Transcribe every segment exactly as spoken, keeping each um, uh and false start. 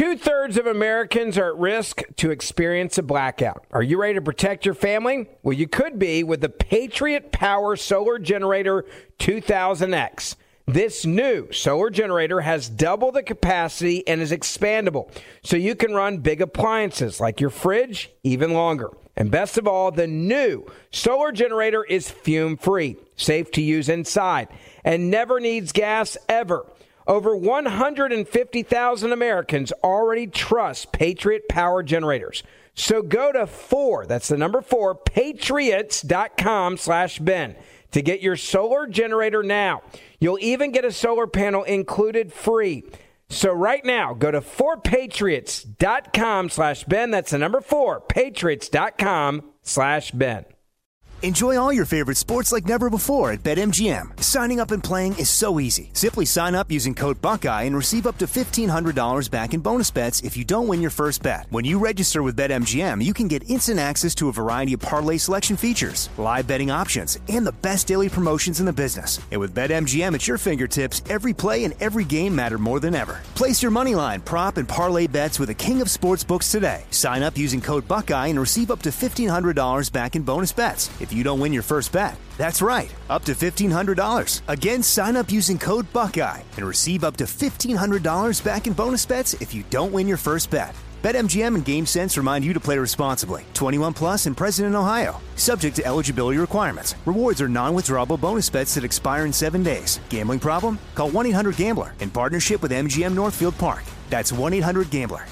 Two-thirds of Americans are at risk to experience a blackout. Are you ready to protect your family? Well, you could be with the Patriot Power Solar Generator two thousand X. This new solar generator has double the capacity and is expandable, so you can run big appliances like your fridge even longer. And best of all, the new solar generator is fume-free, safe to use inside, and never needs gas ever. Over one hundred fifty thousand Americans already trust Patriot Power Generators. So go to four, that's the number four, patriots.com slash Ben to get your solar generator now. You'll even get a solar panel included free. So right now, go to four patriots.com slash Ben. That's the number four, patriots.com slash Ben. Enjoy all your favorite sports like never before at BetMGM. Signing up and playing is so easy. Simply sign up using code Buckeye and receive up to fifteen hundred dollars back in bonus bets if you don't win your first bet. When you register with BetMGM, you can get instant access to a variety of parlay selection features, live betting options, and the best daily promotions in the business. And with BetMGM at your fingertips, every play and every game matter more than ever. Place your moneyline, prop, and parlay bets with the king of sportsbooks today. Sign up using code Buckeye and receive up to fifteen hundred dollars back in bonus bets if you don't win your first bet. That's right, up to fifteen hundred dollars. Again, sign up using code Buckeye and receive up to fifteen hundred dollars back in bonus bets if you don't win your first bet. BetMGM and GameSense remind you to play responsibly. twenty-one plus and present in Ohio. Subject to eligibility requirements. Rewards are non-withdrawable bonus bets that expire in seven days. Gambling problem? Call one eight hundred gambler in partnership with M G M Northfield Park. That's one eight hundred gambler.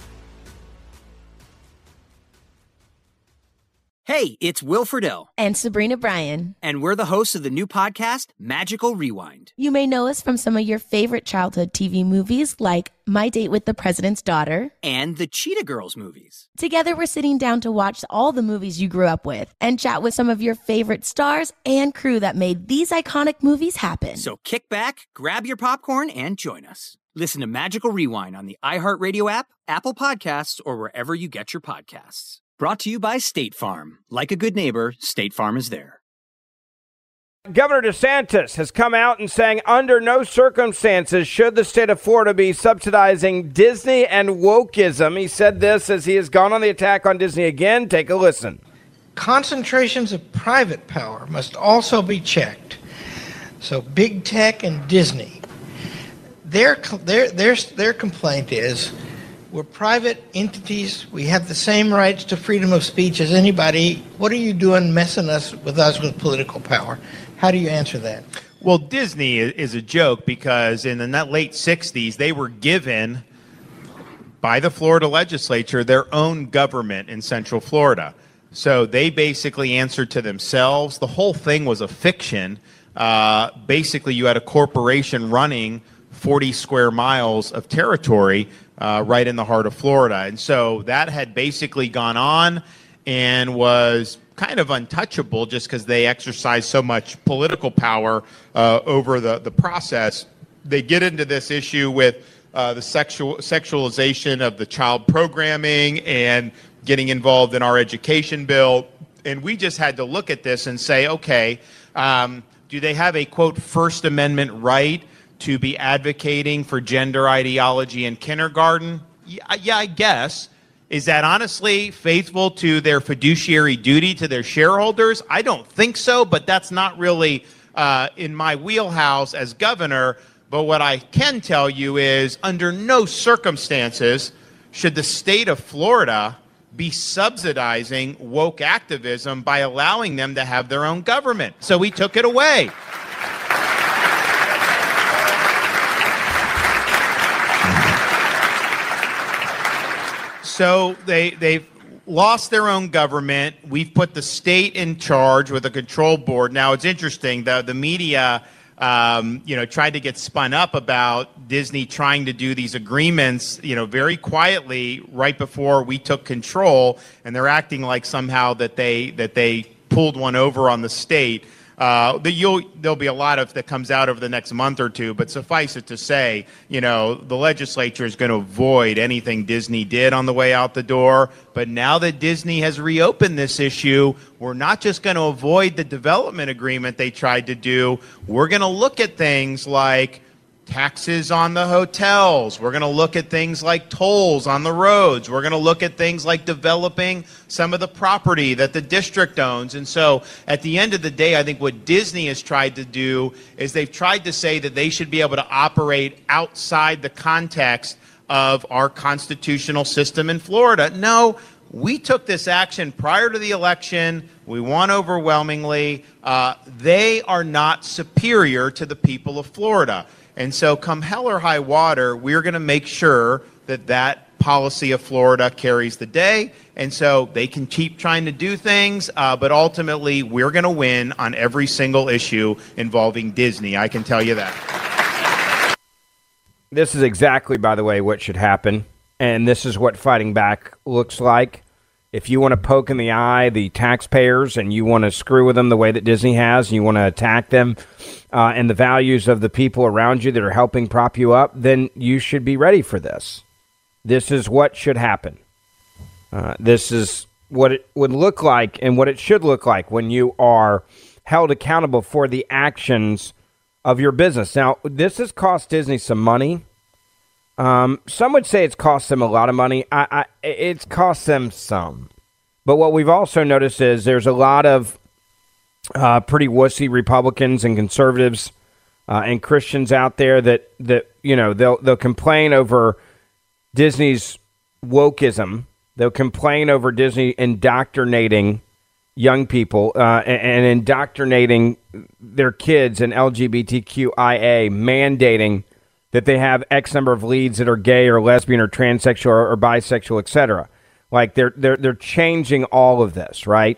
Hey, it's Will Friedle. And Sabrina Bryan. And we're the hosts of the new podcast, Magical Rewind. You may know us from some of your favorite childhood T V movies like My Date with the President's Daughter. And the Cheetah Girls movies. Together, we're sitting down to watch all the movies you grew up with and chat with some of your favorite stars and crew that made these iconic movies happen. So kick back, grab your popcorn, and join us. Listen to Magical Rewind on the iHeartRadio app, Apple Podcasts, or wherever you get your podcasts. Brought to you by State Farm. Like a good neighbor, State Farm is there. Governor DeSantis has come out and saying under no circumstances should the state of Florida be subsidizing Disney and wokeism. He said this as he has gone on the attack on Disney again. Take a listen. Concentrations of private power must also be checked. So big tech and Disney, their their their their complaint is, we're private entities. We have the same rights to freedom of speech as anybody. What are you doing messing us with us with political power? How do you answer that? Well, Disney is a joke because in the late sixties, they were given by the Florida legislature their own government in Central Florida. So they basically answered to themselves. The whole thing was a fiction. Uh, basically, you had a corporation running forty square miles of territory Uh, right in the heart of Florida. And so that had basically gone on and was kind of untouchable just because they exercise so much political power uh, over the, the process. They get into this issue with uh, the sexual sexualization of the child programming and getting involved in our education bill. And we just had to look at this and say, okay, um, do they have a, quote, First Amendment right to be advocating for gender ideology in kindergarten? Yeah, yeah, I guess. Is that honestly faithful to their fiduciary duty to their shareholders? I don't think so, but that's not really uh, in my wheelhouse as governor. But what I can tell you is under no circumstances should the state of Florida be subsidizing woke activism by allowing them to have their own government. So we took it away. So they, they've lost their own government. We've put the state in charge with a control board. Now, it's interesting. The, the media, um, you know, tried to get spun up about Disney trying to do these agreements, you know, very quietly right before we took control. And they're acting like somehow that they that they pulled one over on the state. Uh, the, you'll, there'll be a lot of that comes out over the next month or two, but suffice it to say, you know, the legislature is going to avoid anything Disney did on the way out the door. But now that Disney has reopened this issue, we're not just going to avoid the development agreement they tried to do. We're going to look at things like taxes on the hotels. We're going to look at things like tolls on the roads. We're going to look at things like developing some of the property that the district owns. And so at the end of the day, I think what Disney has tried to do is they've tried to say that they should be able to operate outside the context of our constitutional system in Florida. No, we took this action prior to the election. We won overwhelmingly. Uh, they are not superior to the people of Florida. And so come hell or high water, we're going to make sure that that policy of Florida carries the day. And so they can keep trying to do things, uh, but ultimately we're going to win on every single issue involving Disney. I can tell you that. This is exactly, by the way, what should happen. And this is what fighting back looks like. If you want to poke in the eye the taxpayers and you want to screw with them the way that Disney has, and you want to attack them uh, and the values of the people around you that are helping prop you up, then you should be ready for this. This is what should happen. Uh, this is what it would look like and what it should look like when you are held accountable for the actions of your business. Now, this has cost Disney some money. Um, some would say it's cost them a lot of money. I, I, it's cost them some. But what we've also noticed is there's a lot of uh, pretty wussy Republicans and conservatives uh, and Christians out there that, that you know, they'll they'll complain over Disney's wokeism. They'll complain over Disney indoctrinating young people uh, and, and indoctrinating their kids in L G B T Q I A, mandating that they have X number of leads that are gay or lesbian or transsexual or, or bisexual, et cetera. Like they're they're they're changing all of this, right?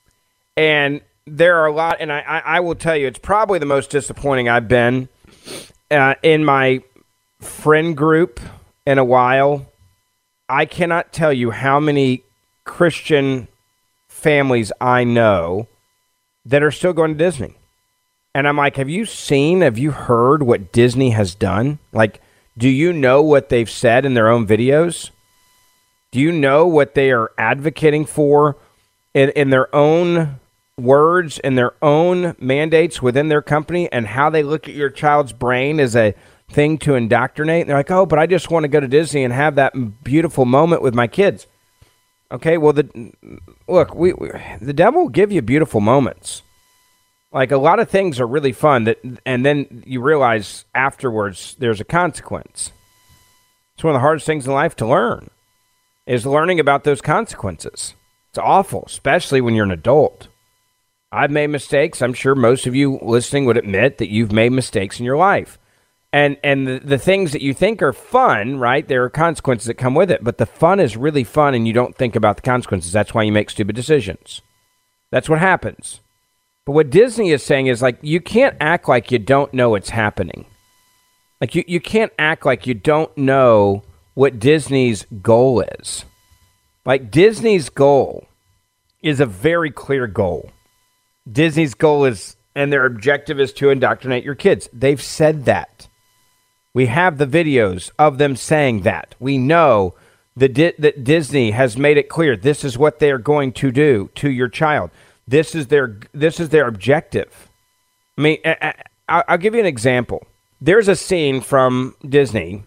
And there are a lot, and I, I, I will tell you, it's probably the most disappointing I've been uh, in my friend group in a while. I cannot tell you how many Christian families I know that are still going to Disney. And I'm like, have you seen, have you heard what Disney has done? Like, do you know what they've said in their own videos? Do you know what they are advocating for in, in their own words and their own mandates within their company, and how they look at your child's brain as a thing to indoctrinate? And they're like, oh, but I just want to go to Disney and have that beautiful moment with my kids. Okay, well, the look, we, we the devil will give you beautiful moments. Like, a lot of things are really fun, that, and then you realize afterwards there's a consequence. It's one of the hardest things in life to learn, is learning about those consequences. It's awful, especially when you're an adult. I've made mistakes. I'm sure most of you listening would admit that you've made mistakes in your life. And and the, the things that you think are fun, right, there are consequences that come with it. But the fun is really fun, and you don't think about the consequences. That's why you make stupid decisions. That's what happens. But what Disney is saying is, like, you can't act like you don't know what's happening. Like, you, you can't act like you don't know what Disney's goal is. Like, Disney's goal is a very clear goal. Disney's goal is, and their objective is to indoctrinate your kids. They've said that. We have the videos of them saying that. We know that, Di- that Disney has made it clear this is what they are going to do to your child. This is their this is their objective. I mean, I, I, I'll give you an example. There's a scene from Disney,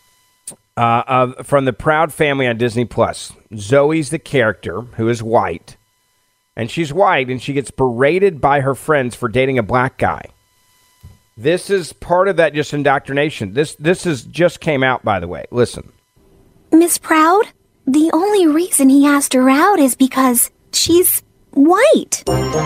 uh, of, from The Proud Family on Disney Plus. Zoe's the character, who is white, and she's white, and she gets berated by her friends for dating a black guy. This is part of that just indoctrination. This this is just came out, by the way. Listen. Miss Proud, the only reason he asked her out is because she's white.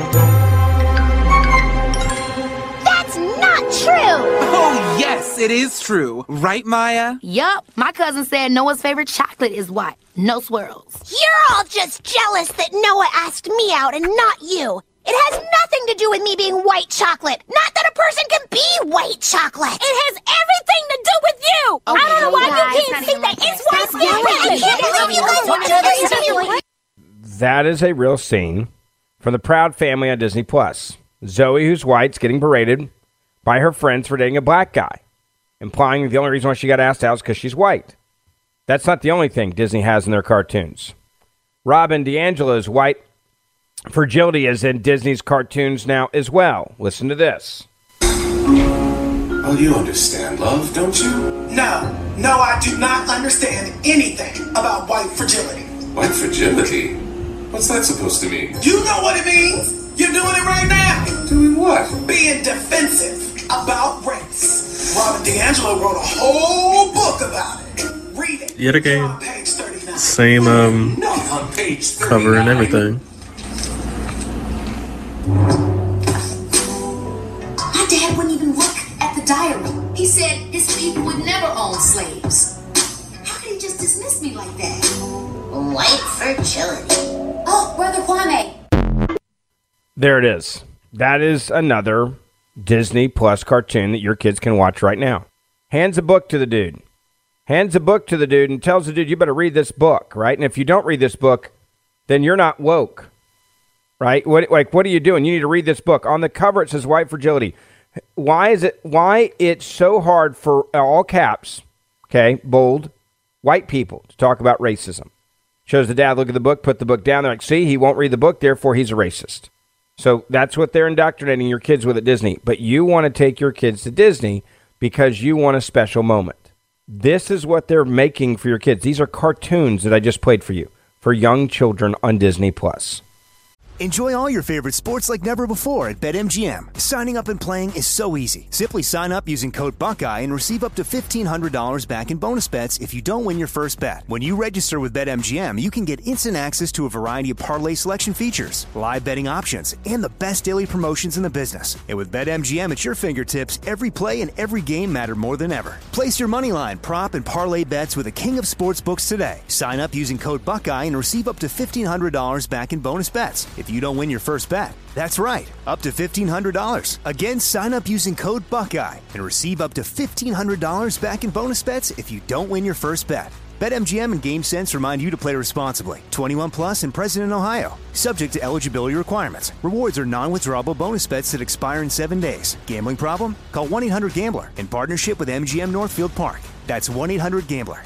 That's not true! Oh, yes, it is true. Right, Maya? Yup. My cousin said Noah's favorite chocolate is white. No swirls. You're all just jealous that Noah asked me out and not you. It has nothing to do with me being white chocolate. Not that a person can be white chocolate. It has everything to do with you. Okay, I don't know why guys, you can't see that. It's white chocolate. I can't believe you guys want to do this. That is a real scene from The Proud Family on Disney Plus. Zoe, who's white, is getting berated by her friends for dating a black guy, implying the only reason why she got asked out is because she's white. That's not the only thing Disney has in their cartoons. Robin DiAngelo's white fragility is in Disney's cartoons now as well. Listen to this. Well, you understand love, don't you? No, no, I do not understand anything about white fragility. White fragility? What's that supposed to mean? You know what it means. You're doing it right now. Doing what? Being defensive about race. Robert DiAngelo wrote a whole book about it. Read it. Yet again, same um cover and everything. My dad wouldn't even look at the diary. He said his people would never own slaves. How could he just dismiss me like that? White fragility. Oh, Brother Kwame. There it is. That is another Disney Plus cartoon that your kids can watch right now. Hands a book to the dude. Hands a book to the dude and tells the dude, you better read this book, right? And if you don't read this book, then you're not woke, right? What, like, what are you doing? You need to read this book. On the cover, it says white fragility. Why is it, why it's so hard for all caps, okay, bold, white people to talk about racism? Shows the dad, look at the book, put the book down. They're like, see, he won't read the book, therefore he's a racist. So that's what they're indoctrinating your kids with at Disney. But you want to take your kids to Disney because you want a special moment. This is what they're making for your kids. These are cartoons that I just played for you for young children on Disney Plus. Enjoy all your favorite sports like never before at BetMGM. Signing up and playing is so easy. Simply sign up using code Buckeye and receive up to fifteen hundred dollars back in bonus bets if you don't win your first bet. When you register with BetMGM, you can get instant access to a variety of parlay selection features, live betting options, and the best daily promotions in the business. And with BetMGM at your fingertips, every play and every game matter more than ever. Place your moneyline, prop, and parlay bets with the king of sportsbooks today. Sign up using code Buckeye and receive up to fifteen hundred dollars back in bonus bets if you don't win your first bet. That's right, up to fifteen hundred dollars. Again, sign up using code Buckeye and receive up to fifteen hundred dollars back in bonus bets if you don't win your first bet. BetMGM and GameSense remind you to play responsibly. twenty-one plus and present in Ohio. Subject to eligibility requirements. Rewards are non-withdrawable bonus bets that expire in seven days. Gambling problem? Call one eight hundred gambler in partnership with M G M Northfield Park. That's one eight hundred gambler.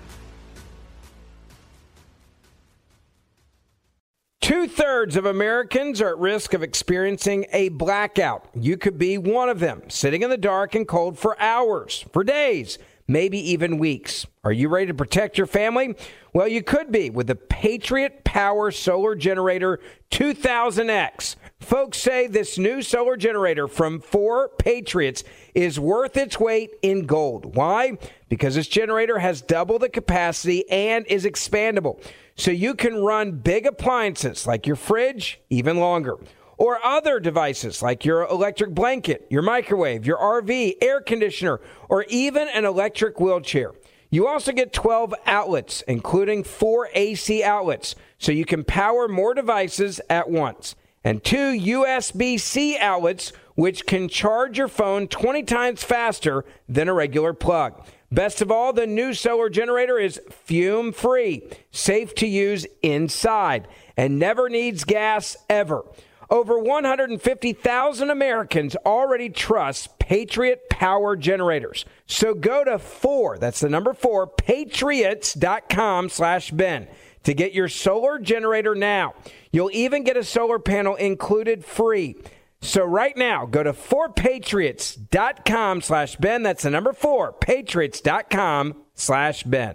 Two-thirds of Americans are at risk of experiencing a blackout. You could be one of them, sitting in the dark and cold for hours, for days, maybe even weeks. Are you ready to protect your family? Well, you could be with the Patriot Power Solar Generator two thousand X. Folks say this new solar generator from four Patriots is worth its weight in gold. Why? Because this generator has double the capacity and is expandable. So you can run big appliances like your fridge even longer, or other devices like your electric blanket, your microwave, your R V, air conditioner, or even an electric wheelchair. You also get twelve outlets, including four A C outlets, so you can power more devices at once, and two U S B C outlets, which can charge your phone twenty times faster than a regular plug. Best of all, the new solar generator is fume-free, safe to use inside, and never needs gas ever. Over one hundred fifty thousand Americans already trust Patriot Power Generators. So go to four, that's the number four, patriots.com slash Ben to get your solar generator now. You'll even get a solar panel included free. So right now, go to four patriots.com slash Ben. That's the number four, patriots.com slash Ben.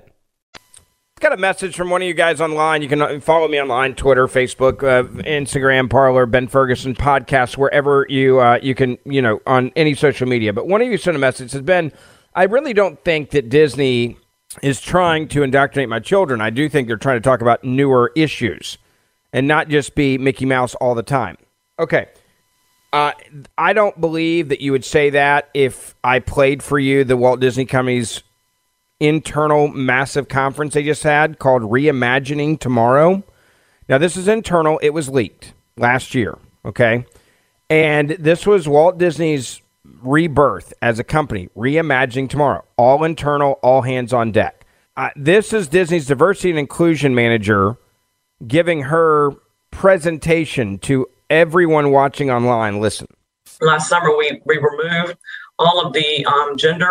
Got a message from one of you guys online. You can follow me online, Twitter, Facebook, uh, Instagram, Parler, Ben Ferguson Podcast, wherever you uh, you can, you know, on any social media. But one of you sent a message, says, Ben, I really don't think that Disney is trying to indoctrinate my children. I do think they're trying to talk about newer issues and not just be Mickey Mouse all the time. Okay. Uh, I don't believe that you would say that if I played for you the Walt Disney Company's internal massive conference they just had called Reimagining Tomorrow. Now, this is internal. It was leaked last year, okay? And this was Walt Disney's rebirth as a company, Reimagining Tomorrow. All internal, all hands on deck. Uh, this is Disney's diversity and inclusion manager giving her presentation to everyone watching online. Listen. Last summer, we, we removed all of the um, gendered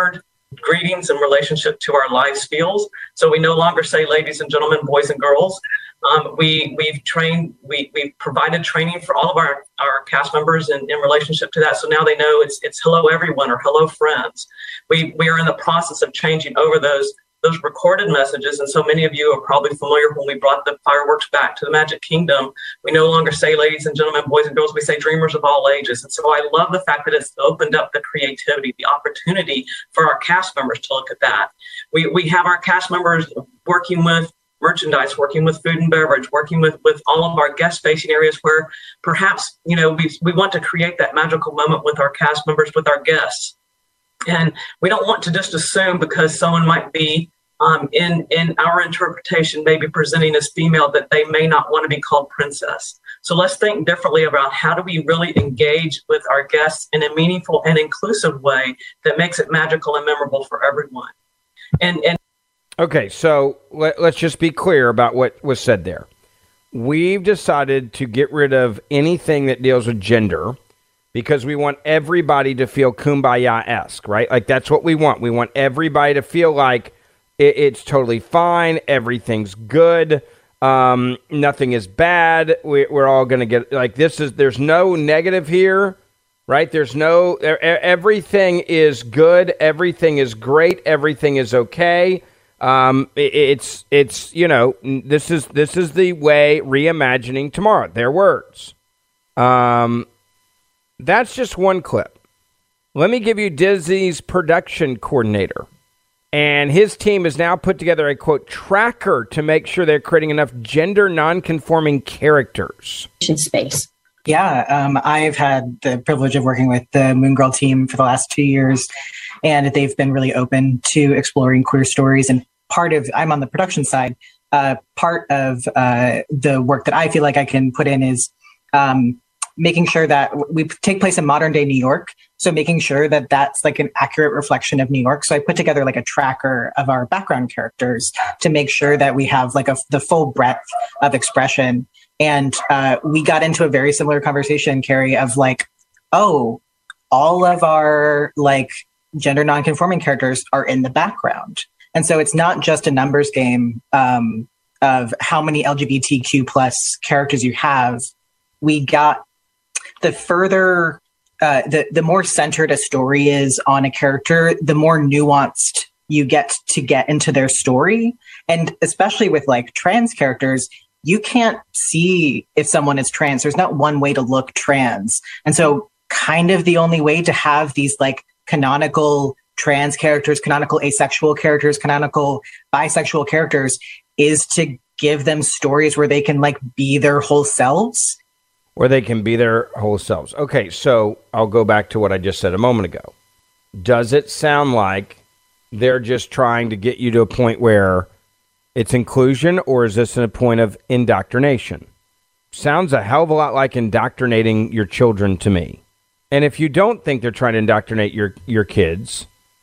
greetings in relationship to our live spiels. So we no longer say ladies and gentlemen, boys and girls. Um, we, we've trained, we, we've provided training for all of our, our cast members in, in relationship to that. So now they know it's, it's hello everyone or hello friends. We, we are in the process of changing over those, those recorded messages. And so many of you are probably familiar when we brought the fireworks back to the Magic Kingdom. We no longer say ladies and gentlemen, boys and girls, we say dreamers of all ages. And so I love the fact that it's opened up the creativity, the opportunity for our cast members to look at that. We, we have our cast members working with merchandise, working with food and beverage, working with, with all of our guest facing areas where perhaps, you know, we, we want to create that magical moment with our cast members, with our guests. And we don't want to just assume because someone might be um, in, in our interpretation, maybe presenting as female, that they may not want to be called princess. So let's think differently about how do we really engage with our guests in a meaningful and inclusive way that makes it magical and memorable for everyone. And, and Okay, so let, let's just be clear about what was said there. We've decided to get rid of anything that deals with gender because we want everybody to feel kumbaya-esque, right? Like, that's what we want. We want everybody to feel like it, it's totally fine, everything's good, um, nothing is bad, we, we're all going to get, like, this is, there's no negative here, right? There's no, everything is good, everything is great, everything is okay. Um, it, it's, it's, you know, this is, this is the way reimagining tomorrow, their words. Um, that's just one clip. Let me give you Disney's production coordinator, and his team has now put together a quote tracker to make sure they're creating enough gender non-conforming characters. Space. Yeah. Um, I've had the privilege of working with the Moon Girl team for the last two years. And they've been really open to exploring queer stories. And part of, I'm on the production side, uh, part of uh, the work that I feel like I can put in is um, making sure that we take place in modern day New York. So making sure that that's like an accurate reflection of New York. So I put together like a tracker of our background characters to make sure that we have like a, the full breadth of expression. And uh, we got into a very similar conversation, Carrie, of like, oh, all of our like, gender non-conforming characters are in the background. And so it's not just a numbers game um, of how many L G B T Q plus characters you have. We got the further, uh, the, the more centered a story is on a character, the more nuanced you get to get into their story. And especially with like trans characters, you can't see if someone is trans. There's not one way to look trans. And so kind of the only way to have these like canonical trans characters, canonical asexual characters, canonical bisexual characters is to give them stories where they can like be their whole selves. Where they can be their whole selves. Okay, so I'll go back to what I just said a moment ago. Does it sound like they're just trying to get you to a point where it's inclusion, or is this a point of indoctrination? Sounds a hell of a lot like indoctrinating your children to me. And if you don't think they're trying to indoctrinate your, your kids,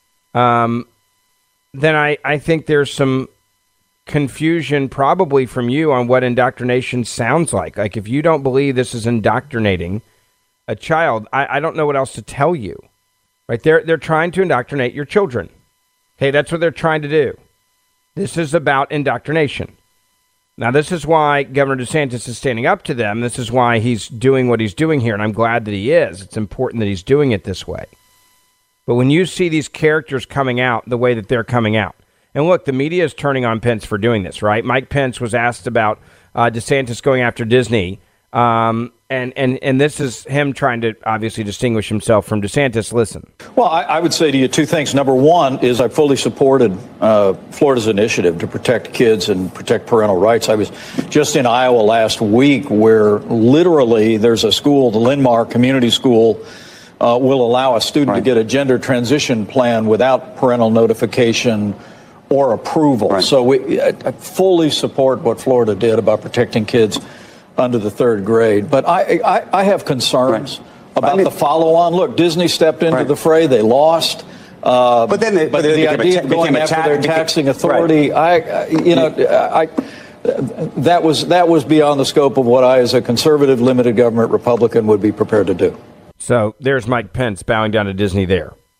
um, then I, I think there's some confusion probably from you on what indoctrination sounds like. Like, if you don't believe this is indoctrinating a child, I, I don't know what else to tell you. Right? They're, they're trying to indoctrinate your children. Okay, that's what they're trying to do. This is about indoctrination. Now, this is why Governor DeSantis is standing up to them. This is why he's doing what he's doing here, and I'm glad that he is. It's important that he's doing it this way. But when you see these characters coming out the way that they're coming out, and look, the media is turning on Pence for doing this, right? Mike Pence was asked about uh, DeSantis going after Disney, um, and, and, and this is him trying to obviously distinguish himself from DeSantis. Listen. Well, I, I would say to you two things. Number one is I fully supported uh, Florida's initiative to protect kids and protect parental rights. I was just in Iowa last week where literally there's a school, the Linn-Mar Community School, uh, will allow a student right. to get a gender transition plan without parental notification or approval. Right. So we I, I fully support what Florida did about protecting kids under the third grade. But I I, I have concerns right. about I mean, the follow-on. Look, Disney stepped into right. the fray. They lost. Uh, but then, they, but the idea ta- of going after ta- their taxing authority, right. I, you know, I, that was that was beyond the scope of what I, as a conservative, limited government Republican, would be prepared to do. So there's Mike Pence bowing down to Disney there.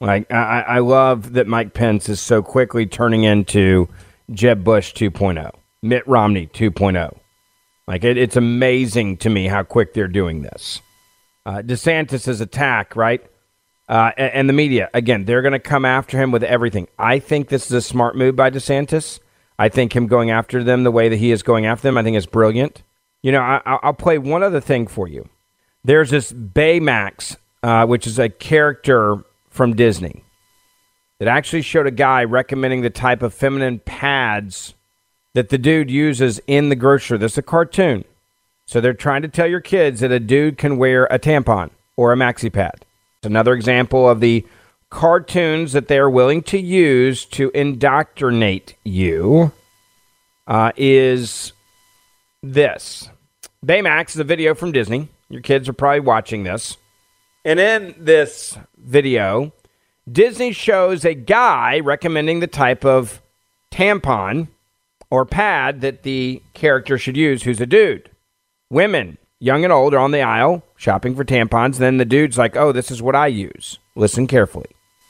Like, I, I love that Mike Pence is so quickly turning into Jeb Bush two point oh, Mitt Romney two point oh. Like, it, it's amazing to me how quick they're doing this. Uh, DeSantis' attack, right? Uh, and, and the media, again, they're going to come after him with everything. I think this is a smart move by DeSantis. I think him going after them the way that he is going after them, I think is brilliant. You know, I, I'll play one other thing for you. There's this Baymax, uh, which is a character from Disney, that actually showed a guy recommending the type of feminine pads that the dude uses in the grocery. This is a cartoon. So they're trying to tell your kids that a dude can wear a tampon or a maxi pad. It's another example of the cartoons that they're willing to use to indoctrinate you uh, is this. Baymax is a video from Disney. Your kids are probably watching this. And in this video, Disney shows a guy recommending the type of tampon or pad that the character should use who's a dude. Women, young and old, are on the aisle shopping for tampons. Then the dude's like, oh, this is what I use. Listen carefully.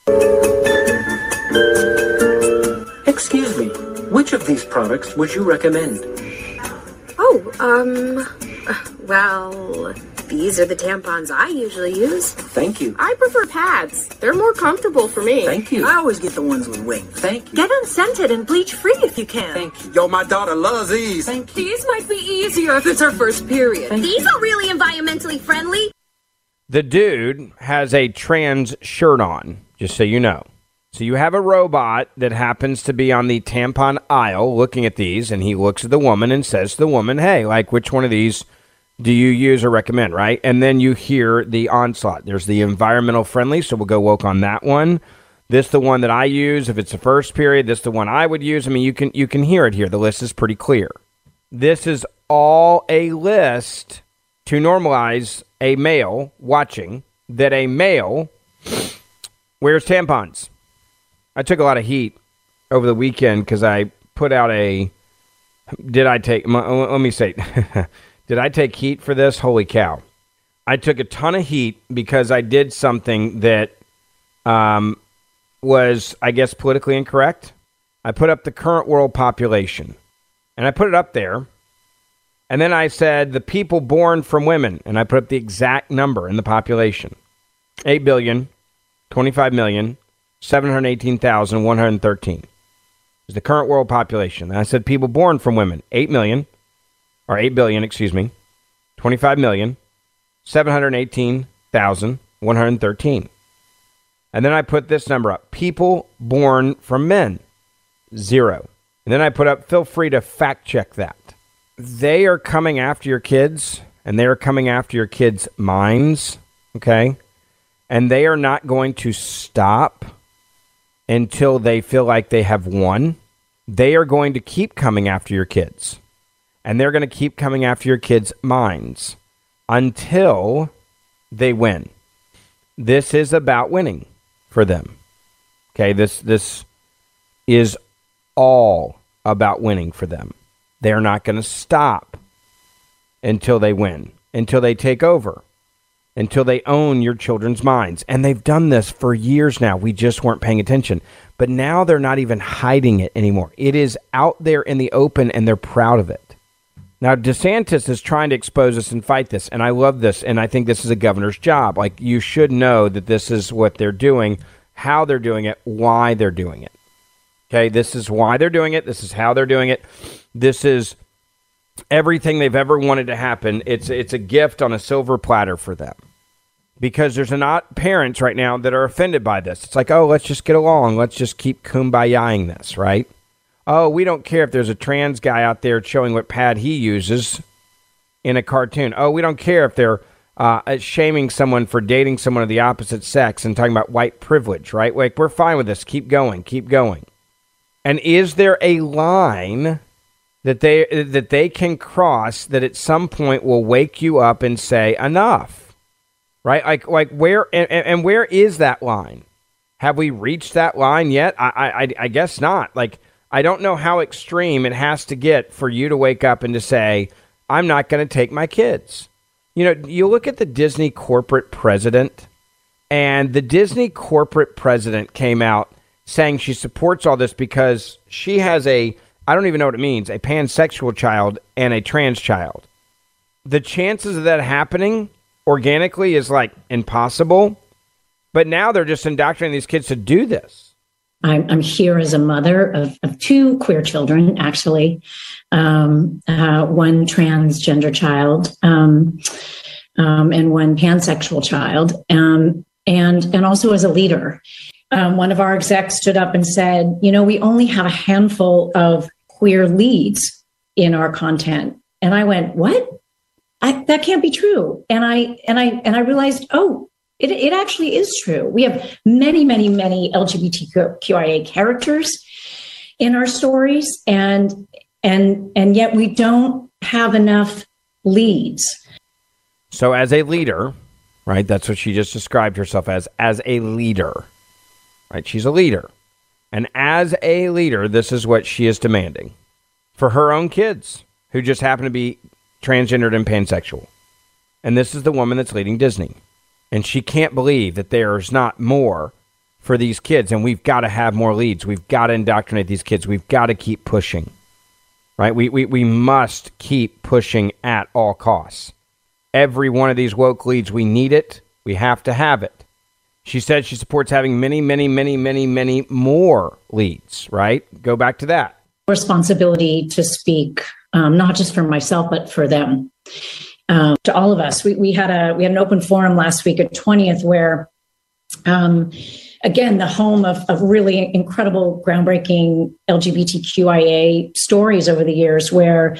Excuse me, which of these products would you recommend? Oh, um, well, these are the tampons I usually use. Thank you. I prefer pads. They're more comfortable for me. Thank you. I always get the ones with wings. Thank you. Get unscented and bleach-free if you can. Thank you. Yo, my daughter loves these. Thank you. These might be easier if it's her first period. Thank these you. are really environmentally friendly. The dude has a trans shirt on, just so you know. So you have a robot that happens to be on the tampon aisle looking at these, and he looks at the woman and says to the woman, hey, like, which one of these do you use or recommend, right? And then you hear the onslaught. There's the environmental friendly, so we'll go woke on that one. This the one that I use if it's the first period. This the one I would use. I mean, you can you can hear it here. The list is pretty clear. This is all a list to normalize a male watching that a male wears tampons. I took a lot of heat over the weekend because I put out a, did I take, let me say, did I take heat for this? Holy cow. I took a ton of heat because I did something that um, was, I guess, politically incorrect. I put up the current world population, and I put it up there, and then I said the people born from women, and I put up the exact number in the population. eight billion, twenty-five million, seven hundred eighteen thousand, one hundred thirteen is the current world population. And I said people born from women, eight million, or eight billion, excuse me, twenty-five million, seven hundred eighteen thousand, one hundred thirteen. And then I put this number up. People born from men, zero. And then I put up, feel free to fact check that. They are coming after your kids, and they are coming after your kids' minds, okay? And they are not going to stop until they feel like they have won. They are going to keep coming after your kids. And they're going to keep coming after your kids' minds until they win. This is about winning for them. Okay, this this is all about winning for them. They're not going to stop until they win, until they take over, until they own your children's minds. And they've done this for years now. We just weren't paying attention. But now they're not even hiding it anymore. It is out there in the open, and they're proud of it. Now, DeSantis is trying to expose us and fight this, and I love this, and I think this is a governor's job. Like, you should know that this is what they're doing, how they're doing it, why they're doing it. Okay, this is why they're doing it. This is how they're doing it. This is everything they've ever wanted to happen. It's it's a gift on a silver platter for them. Because there's not parents right now that are offended by this. It's like, oh, let's just get along. Let's just keep kumbaya-ing this, right? Oh, we don't care if there's a trans guy out there showing what pad he uses in a cartoon. Oh, we don't care if they're uh, shaming someone for dating someone of the opposite sex and talking about white privilege, right? Like, we're fine with this. Keep going. Keep going. And is there a line that they that they can cross that at some point will wake you up and say, enough? Right? Like, like where and, and where is that line? Have we reached that line yet? I, I, I guess not. Like, I don't know how extreme it has to get for you to wake up and to say, I'm not going to take my kids. You know, you look at the Disney corporate president, And the Disney corporate president came out saying she supports all this because she has a, I don't even know what it means, a pansexual child and a trans child. The chances of that happening organically is like impossible. But now they're just indoctrinating these kids to do this. I'm, I'm here as a mother of, of two queer children, actually, um, uh, one transgender child um, um, and one pansexual child, um, and and also as a leader. Um, one of our execs stood up and said, you know, we only have a handful of queer leads in our content. And I went, what? I, that can't be true. And I and I and I realized, oh, it, it actually is true. We have many, many, many L G B T Q I A characters in our stories, and and and yet we don't have enough leads. So as a leader, right, that's what she just described herself as, as a leader, right? She's a leader. And as a leader, this is what she is demanding for her own kids who just happen to be transgendered and pansexual. And this is the woman that's leading Disney. And she can't believe that there's not more for these kids. And we've got to have more leads. We've got to indoctrinate these kids. We've got to keep pushing, right? We, we, we must keep pushing at all costs. Every one of these woke leads, we need it. We have to have it. She said she supports having many, many, many, many, many more leads, right? Go back to that. Responsibility to speak, um, not just for myself, but for them, um, to all of us. We, we had a we had an open forum last week at twentieth where, um, again, the home of, of really incredible, groundbreaking L G B T Q I A stories over the years, where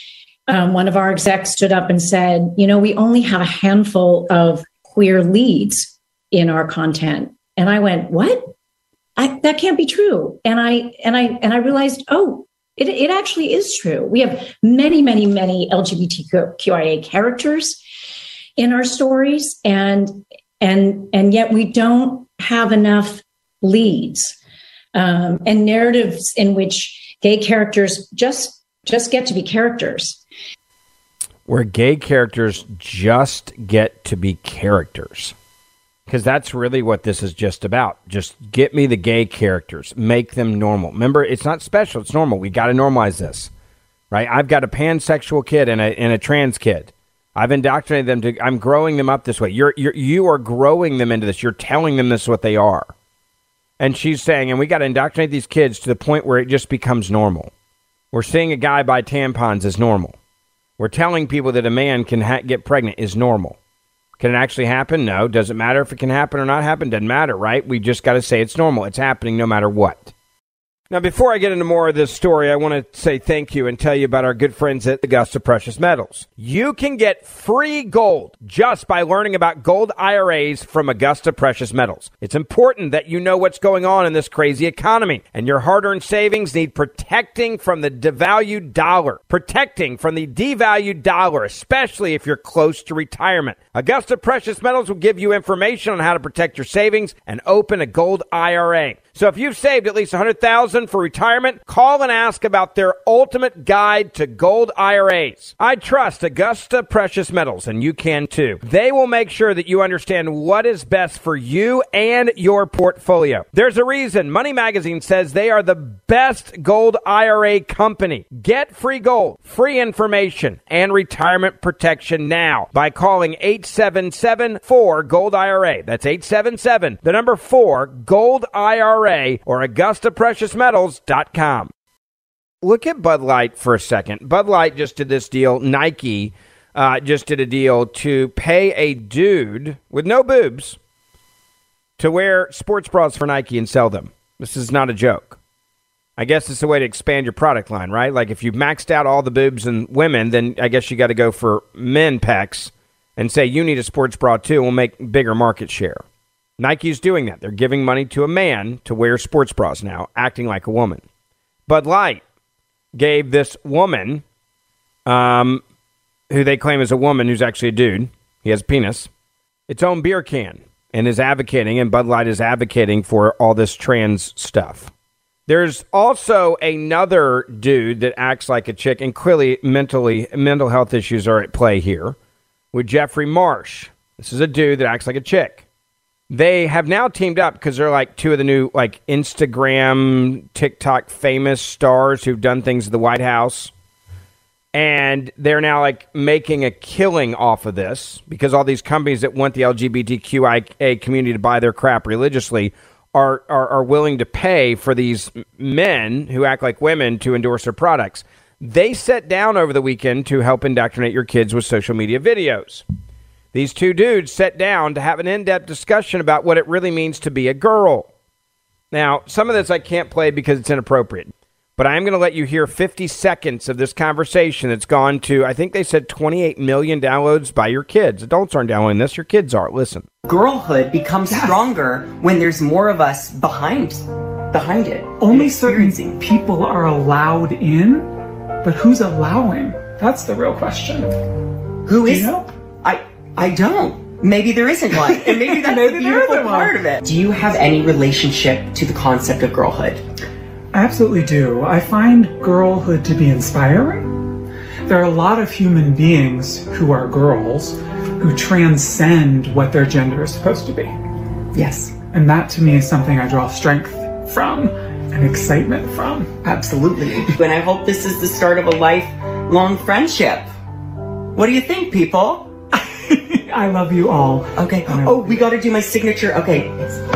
um, one of our execs stood up and said, you know, we only have a handful of queer leads in our content. And I went, what? I, that can't be true. And I and I and I realized, oh, it, it actually is true. We have many, many, many L G B T Q I A characters in our stories, and and and yet we don't have enough leads um, and narratives in which gay characters just just get to be characters. Where gay characters just get to be characters. Because that's really what this is just about. Just get me the gay characters. Make them normal. Remember, it's not special. It's normal. We got to normalize this, right? I've got a pansexual kid and a and a trans kid. I've indoctrinated them to. I'm growing them up this way. You're you're you are growing them into this. You're telling them this is what they are. And she's saying, and we got to indoctrinate these kids to the point where it just becomes normal. We're seeing a guy buy tampons as normal. We're telling people that a man can ha- get pregnant is normal. Can it actually happen? No. Does it matter if it can happen or not happen? Doesn't matter, right? We just got to say it's normal. It's happening no matter what. Now, before I get into more of this story, I want to say thank you and tell you about our good friends at Augusta Precious Metals. You can get free gold just by learning about gold I R As from Augusta Precious Metals. It's important that you know what's going on in this crazy economy, and your hard-earned savings need protecting from the devalued dollar, protecting from the devalued dollar, especially if you're close to retirement. Augusta Precious Metals will give you information on how to protect your savings and open a gold I R A. So if you've saved at least one hundred thousand dollars for retirement, call and ask about their ultimate guide to gold I R As. I trust Augusta Precious Metals, and you can too. They will make sure that you understand what is best for you and your portfolio. There's a reason Money Magazine says they are the best gold I R A company. Get free gold, free information, and retirement protection now by calling eight seven seven, four, gold I R A. That's eight seven seven, the number four, gold I R A, or Augusta Precious Metals dot com. Look at Bud Light for a second. Bud Light just did this deal. Nike uh, just did a deal to pay a dude with no boobs to wear sports bras for Nike and sell them. This is not a joke. I guess it's a way to expand your product line, right? Like if you've maxed out all the boobs and women, then I guess you got to go for men pecs and say you need a sports bra too. We'll make bigger market share. Nike's doing that. They're giving money to a man to wear sports bras now, acting like a woman. Bud Light gave this woman, um, who they claim is a woman who's actually a dude, he has a penis, its own beer can, and is advocating, and Bud Light is advocating for all this trans stuff. There's also another dude that acts like a chick, and clearly mentally mental health issues are at play here, with Jeffrey Marsh. This is a dude that acts like a chick. They have now teamed up because they're like two of the new like Instagram, TikTok famous stars who've done things at the White House. And they're now like making a killing off of this because all these companies that want the L G B T Q I A community to buy their crap religiously are, are, are willing to pay for these men who act like women to endorse their products. They sat down over the weekend to help indoctrinate your kids with social media videos. These two dudes sat down to have an in-depth discussion about what it really means to be a girl. Now, some of this I can't play because it's inappropriate. But I am going to let you hear fifty seconds of this conversation that's gone to, I think they said twenty-eight million downloads by your kids. Adults aren't downloading this. Your kids are. Listen. Girlhood becomes yes. stronger when there's more of us behind behind it. Only certain people are allowed in, but who's allowing? That's the real question. Who is? Do you know? I, I don't. Maybe there isn't one. And maybe that's maybe the beautiful part of it. Do you have any relationship to the concept of girlhood? I absolutely do. I find girlhood to be inspiring. There are a lot of human beings who are girls who transcend what their gender is supposed to be. Yes. And that to me is something I draw strength from and excitement from. Absolutely. And I hope this is the start of a lifelong friendship. What do you think, people? I love you all. Okay. Oh, we got to do my signature. Okay.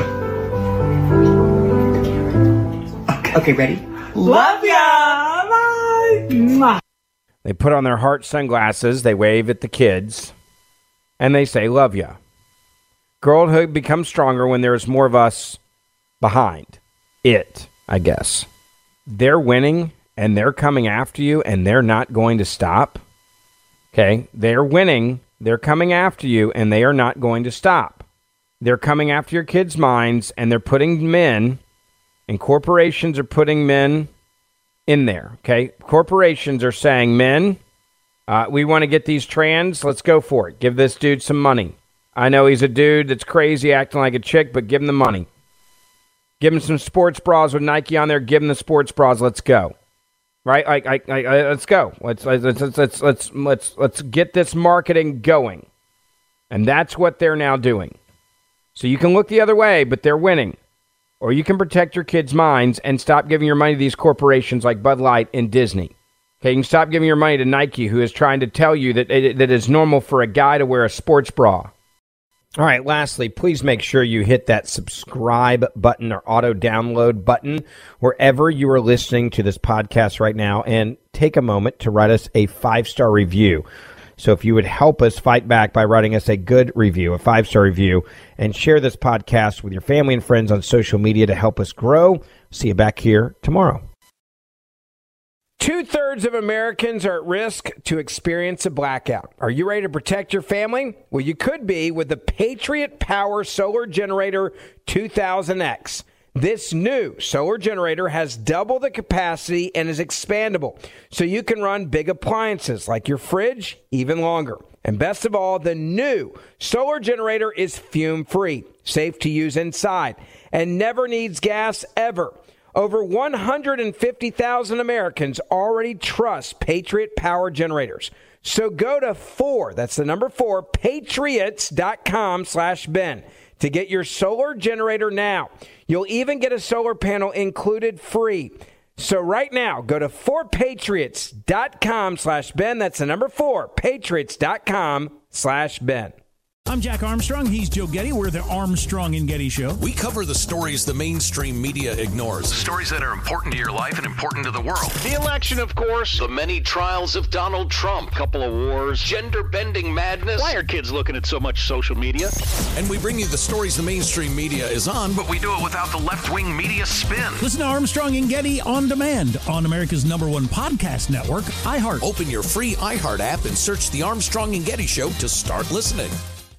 Okay, ready? Love ya! Bye! They put on their heart sunglasses, they wave at the kids, and they say, love ya. Girlhood becomes stronger when there's more of us behind it, I guess. They're winning, and they're coming after you, and they're not going to stop. Okay? They're winning, they're coming after you, and they are not going to stop. They're coming after your kids' minds, and they're putting men... And corporations are putting men in there, okay? Corporations are saying, men, uh, we want to get these trans. Let's go for it. Give this dude some money. I know he's a dude that's crazy, acting like a chick, but give him the money. Give him some sports bras with Nike on there. Give him the sports bras. Let's go. Right? Like, I, I, I, let's go. Let's let's let's let's let's let's let's get this marketing going. And that's what they're now doing. So you can look the other way, but they're winning. Or you can protect your kids' minds and stop giving your money to these corporations like Bud Light and Disney. Okay, you can stop giving your money to Nike, who is trying to tell you that it, that it's normal for a guy to wear a sports bra. All right, lastly, please make sure you hit that subscribe button or auto-download button wherever you are listening to this podcast right now, and take a moment to write us a five-star review. So if you would help us fight back by writing us a good review, a five-star review, and share this podcast with your family and friends on social media to help us grow. See you back here tomorrow. Two-thirds of Americans are at risk to experience a blackout. Are you ready to protect your family? Well, you could be with the Patriot Power Solar Generator two thousand X. This new solar generator has double the capacity and is expandable, so you can run big appliances like your fridge even longer. And best of all, the new solar generator is fume-free, safe to use inside, and never needs gas ever. Over one hundred fifty thousand Americans already trust Patriot Power Generators. So go to four, that's the number four, patriots.com slash Ben to get your solar generator now. You'll even get a solar panel included free. So right now, go to four patriots.com slash Ben. That's the number four, patriots.com slash Ben. I'm Jack Armstrong. He's Joe Getty. We're the Armstrong and Getty Show. We cover the stories the mainstream media ignores. Stories that are important to your life and important to the world. The election, of course. The many trials of Donald Trump. Couple of wars. Gender-bending madness. Why are kids looking at so much social media? And we bring you the stories the mainstream media is on, but we do it without the left-wing media spin. Listen to Armstrong and Getty on demand on America's number one podcast network, iHeart. Open your free iHeart app and search The Armstrong and Getty Show to start listening.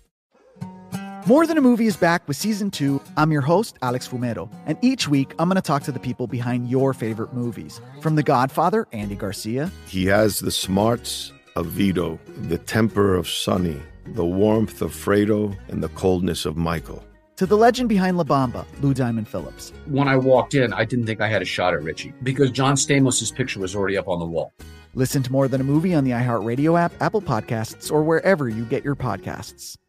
More Than a Movie is back with Season two. I'm your host, Alex Fumero, and each week I'm going to talk to the people behind your favorite movies. From The Godfather, Andy Garcia. He has the smarts of Vito, the temper of Sonny, the warmth of Fredo, and the coldness of Michael. To the legend behind La Bamba, Lou Diamond Phillips. When I walked in, I didn't think I had a shot at Richie because John Stamos' picture was already up on the wall. Listen to More Than a Movie on the iHeartRadio app, Apple Podcasts, or wherever you get your podcasts.